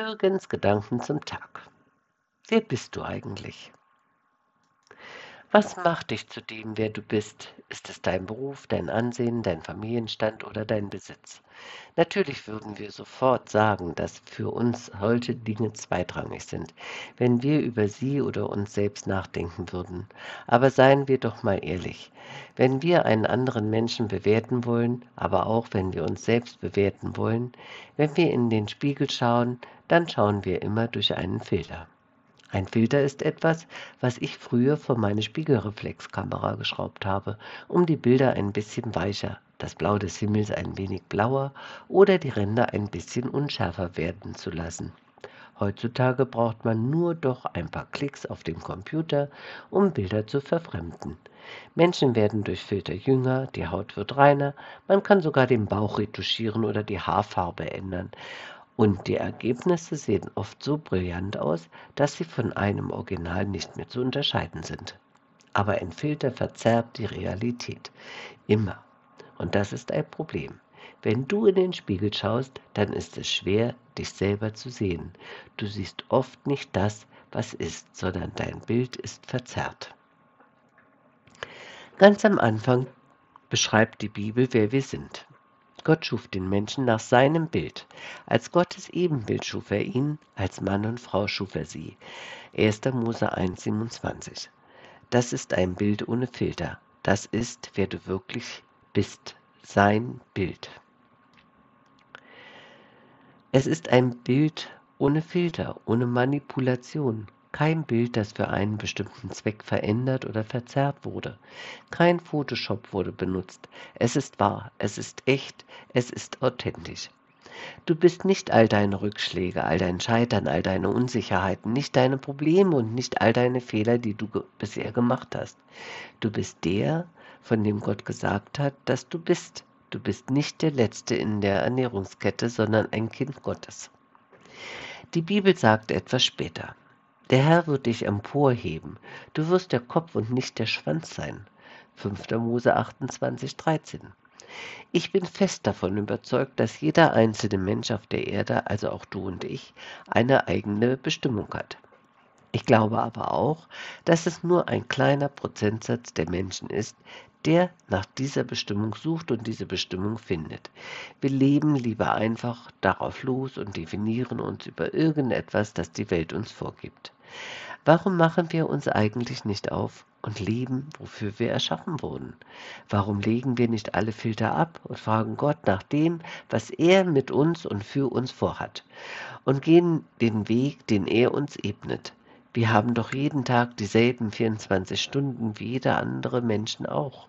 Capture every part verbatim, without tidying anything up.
Jürgens Gedanken zum Tag. Wer bist du eigentlich? Was macht dich zu dem, wer du bist? Ist es dein Beruf, dein Ansehen, dein Familienstand oder dein Besitz? Natürlich würden wir sofort sagen, dass für uns solche Dinge zweitrangig sind, wenn wir über sie oder uns selbst nachdenken würden. Aber seien wir doch mal ehrlich, wenn wir einen anderen Menschen bewerten wollen, aber auch wenn wir uns selbst bewerten wollen, wenn wir in den Spiegel schauen, dann schauen wir immer durch einen Filter. Ein Filter ist etwas, was ich früher vor meine Spiegelreflexkamera geschraubt habe, um die Bilder ein bisschen weicher, das Blau des Himmels ein wenig blauer oder die Ränder ein bisschen unschärfer werden zu lassen. Heutzutage braucht man nur doch ein paar Klicks auf dem Computer, um Bilder zu verfremden. Menschen werden durch Filter jünger, die Haut wird reiner, man kann sogar den Bauch retuschieren oder die Haarfarbe ändern. Und die Ergebnisse sehen oft so brillant aus, dass sie von einem Original nicht mehr zu unterscheiden sind. Aber ein Filter verzerrt die Realität. Immer. Und das ist ein Problem. Wenn du in den Spiegel schaust, dann ist es schwer, dich selber zu sehen. Du siehst oft nicht das, was ist, sondern dein Bild ist verzerrt. Ganz am Anfang beschreibt die Bibel, wer wir sind. Gott schuf den Menschen nach seinem Bild. Als Gottes Ebenbild schuf er ihn, als Mann und Frau schuf er sie. erster Mose eins siebenundzwanzig. Das ist ein Bild ohne Filter. Das ist, wer du wirklich bist. Sein Bild. Es ist ein Bild ohne Filter, ohne Manipulation. Kein Bild, das für einen bestimmten Zweck verändert oder verzerrt wurde. Kein Photoshop wurde benutzt. Es ist wahr, es ist echt, es ist authentisch. Du bist nicht all deine Rückschläge, all dein Scheitern, all deine Unsicherheiten, nicht deine Probleme und nicht all deine Fehler, die du ge- bisher gemacht hast. Du bist der, von dem Gott gesagt hat, dass du bist. Du bist nicht der Letzte in der Ernährungskette, sondern ein Kind Gottes. Die Bibel sagt etwas später. Der Herr wird dich emporheben. Du wirst der Kopf und nicht der Schwanz sein. fünfter Mose achtundzwanzig, dreizehn. Ich bin fest davon überzeugt, dass jeder einzelne Mensch auf der Erde, also auch du und ich, eine eigene Bestimmung hat. Ich glaube aber auch, dass es nur ein kleiner Prozentsatz der Menschen ist, der nach dieser Bestimmung sucht und diese Bestimmung findet. Wir leben lieber einfach darauf los und definieren uns über irgendetwas, das die Welt uns vorgibt. Warum machen wir uns eigentlich nicht auf und leben, wofür wir erschaffen wurden? Warum legen wir nicht alle Filter ab und fragen Gott nach dem, was er mit uns und für uns vorhat? Und gehen den Weg, den er uns ebnet. Wir haben doch jeden Tag dieselben vierundzwanzig Stunden wie jeder andere Menschen auch.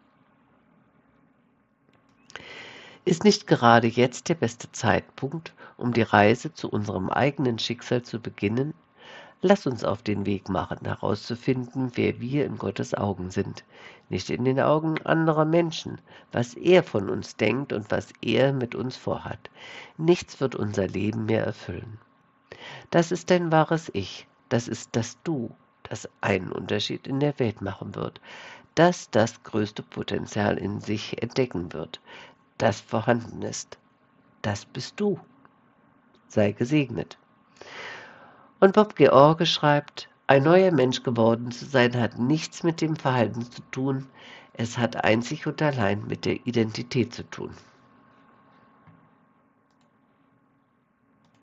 Ist nicht gerade jetzt der beste Zeitpunkt, um die Reise zu unserem eigenen Schicksal zu beginnen? Lass uns auf den Weg machen, herauszufinden, wer wir in Gottes Augen sind, nicht in den Augen anderer Menschen, was er von uns denkt und was er mit uns vorhat. Nichts wird unser Leben mehr erfüllen. Das ist dein wahres Ich, das ist das Du, das einen Unterschied in der Welt machen wird, das das größte Potenzial in sich entdecken wird, das vorhanden ist. Das bist du. Sei gesegnet. Und Bob George schreibt, ein neuer Mensch geworden zu sein, hat nichts mit dem Verhalten zu tun, es hat einzig und allein mit der Identität zu tun.